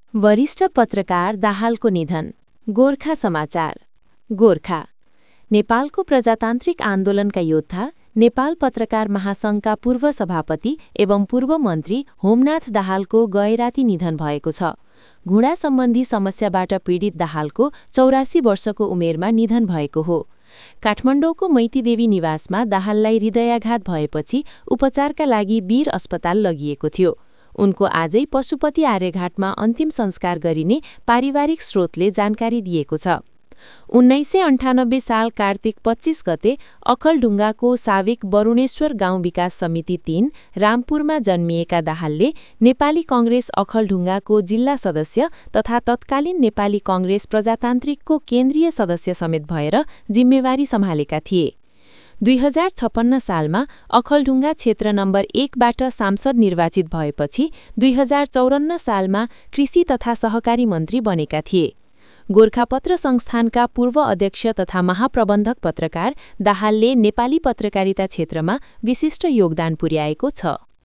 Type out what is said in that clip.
वरिष्ठ पत्रकार दाहालको निधन। गोर्खा समाचार। गोर्खा नेपालको प्रजातान्त्रिक आन्दोलनका योद्धा, नेपाल पत्रकार महासङ्घका पूर्व सभापति एवं पूर्व मन्त्री होमनाथ दाहालको गएराती निधन भएको छ। घुँडा सम्बन्धी समस्याबाट पीडित दाहालको 84 वर्षको उमेरमा निधन भएको हो। काठमाडौँको मैतीदेवी निवासमा दाहाललाई हृदयाघात भएपछि उपचारका लागि वीर अस्पताल लगिएको थियो। उनको आजै पशुपति आर्यघाटमा अन्तिम संस्कार गरिने पारिवारिक स्रोतले जानकारी दिएको छ। 1998 साल कार्तिक 25 गते अखलढुङ्गाको साविक वरुणेश्वर गाउँ विकास समिति 3 रामपुरमा जन्मिएका दाहालले नेपाली कङ्ग्रेस अखलढुङ्गाको जिल्ला सदस्य तथा तत्कालीन नेपाली कङ्ग्रेस प्रजातान्त्रिकको केन्द्रीय सदस्य समेत भएर जिम्मेवारी सम्हालेका थिए। 2056 सालमा अखलढुङ्गा क्षेत्र नम्बर 1बाट सांसद निर्वाचित भएपछि 2054 सालमा कृषि तथा सहकारी मन्त्री बनेका थिए। गोरखापत्र संस्थानका पूर्व अध्यक्ष तथा महाप्रबन्धक पत्रकार दाहालले नेपाली पत्रकारिता क्षेत्रमा विशिष्ट योगदान पुर्याएको छ।